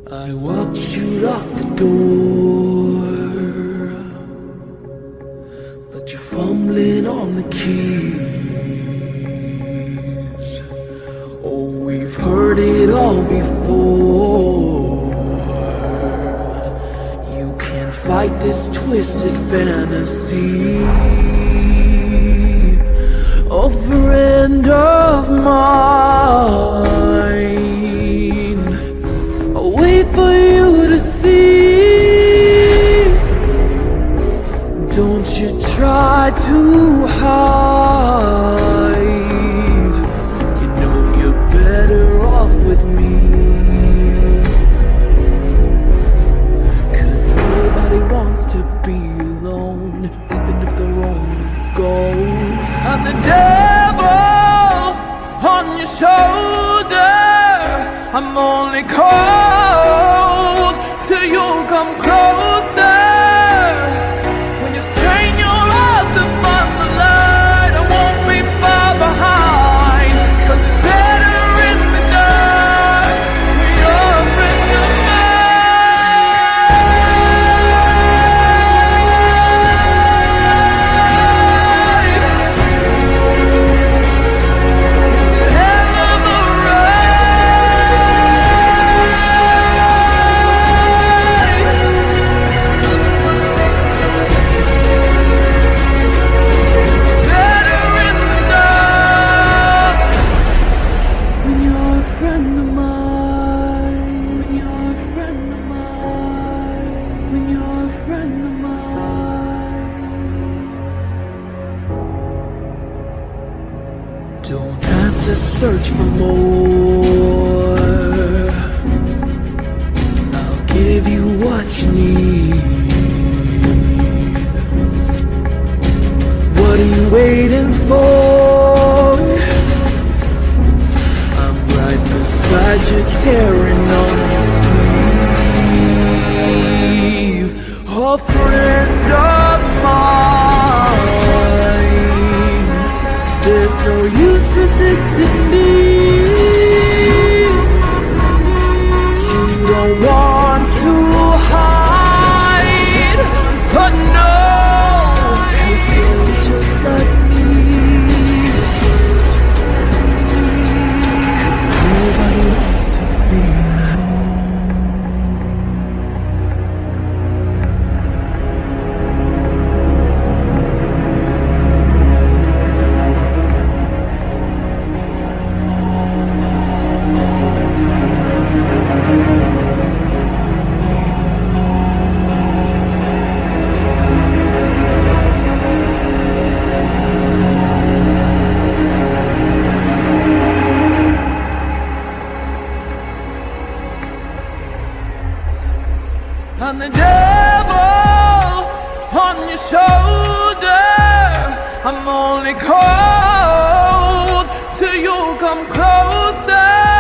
I watched you lock the door, but you're fumbling on the keys. Oh, we've heard it all before. You can't fight this twisted fantasy. A friend of mine, I'll wait for you to see. Don't you try to hide. You know you're better off with me. 'Cause nobody wants to be alone, even if they're only ghosts. I'm the devil on your shoulder. I'm only cold till you come closer. When you strain your eyes to find the light, I won't be far behind. 'Cause it's better in the dark when you're a friend of Don't have to search for more. I'll give you what you need. What are you waiting for? I'm right beside you, tearing on your sleeve. A friend of mine. There's no use resisting me. You don't want to hide, but no, 'cause you're just like me. 'Cause nobody wants to be I'm the devil on your shoulder. I'm only cold till you come closer.